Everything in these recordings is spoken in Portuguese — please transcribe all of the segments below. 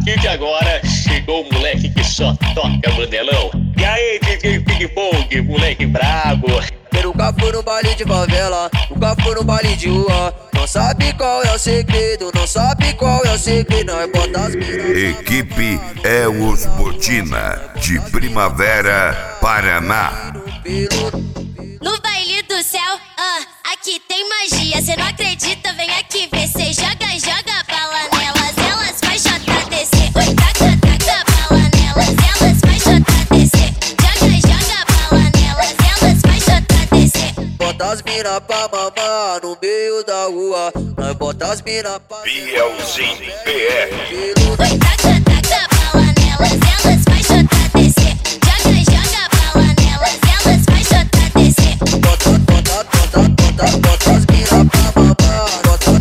partir de agora, chegou o moleque que só toca bandelão. E aí, DJ Ping Pong, moleque brabo. Eu nunca fui no baile de favela, nunca fui no baile de rua. Não sabe qual é o segredo, não sabe qual é o segredo. Nós bota as minas. Equipe é os Botina, de Primavera, Paraná. No baile do céu, aqui tem magia. Cê não acredita, vem aqui ver. Cê joga, joga bala nelas, elas vai jogar descer. Oi, taca, taca bala nelas, elas vai jogar descer. Joga, joga bala nelas, elas vai jogar descer. Bota as mina pra mamar no meio da rua. Nós bota as mina pra Bielzinho PR. Oi, taca, taca bala nelas, elas vai jogar descer. Joga, joga bala nelas, elas vai jogar descer. bota as mina pra mamar.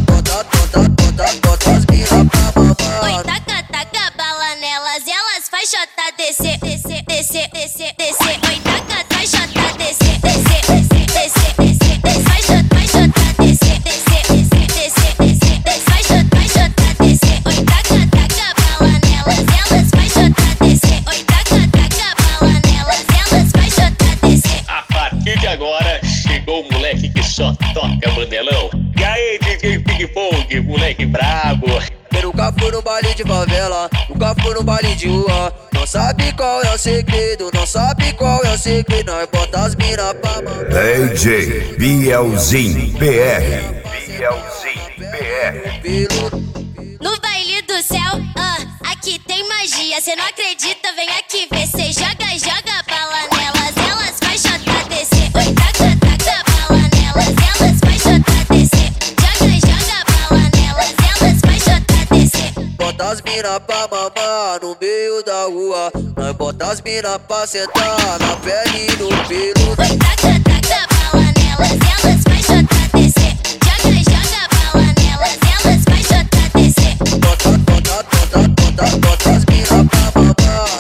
Bota as mina pra mamar. Oi, taca, taca bala nelas, elas vai jogar descer. Descer, descer, descer, descer. Oi, taca, vai jogar descer. Descer, descer, descer, descer. Vai jogar descer. Descer, descer, descer, descer. Vai jogar descer. Oi, taca, taca bala nelas, elas vai jogar descer. Oi, taca, taca bala nelas, elas vai jogar descer. A partir de agora, chegou o moleque que só toca bandelão. E aí, DJ Ping Pong, moleque brabo. Eu nunca fui no baile de favela, nunca fui no baile de rua. Não sabe qual é o segredo, não sabe qual é o segredo. Nós bota as mina pra mamar. DJ Bielzinho PR. Bielzinho PR. No baile do céu, aqui tem magia. Cê não acredita, vem aqui ver. Cê joga, joga bala nelas, elas vai jogar descer. Oi, taca, taca bala nelas, elas vai jogar descer. Joga, joga bala nelas, elas vai jogar descer. Bota as mina pra mamar no meio da rua. Nós bota as mina pra sentar na pele e no pelo. Oi, taca, taca bala nelas, elas vai jogar descer. Joga, joga bala nelas, elas vai jogar descer. Bota as mina pra mamar.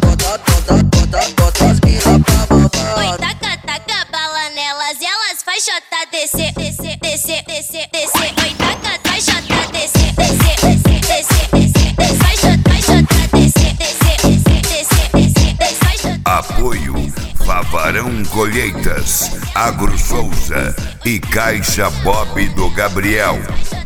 Bota as mina pra Oi, mamar. taca, taca bala nelas, elas vai jogar descer. Descer, descer, descer, descer. Oi, taca, vai jogar descer. Descer, descer, descer, descer. Vai jogar descer. Descer, descer, descer, descer. Vai jogar. Apoio Vavarão Colheitas, Agro Souza e Caixa Bob do Gabriel.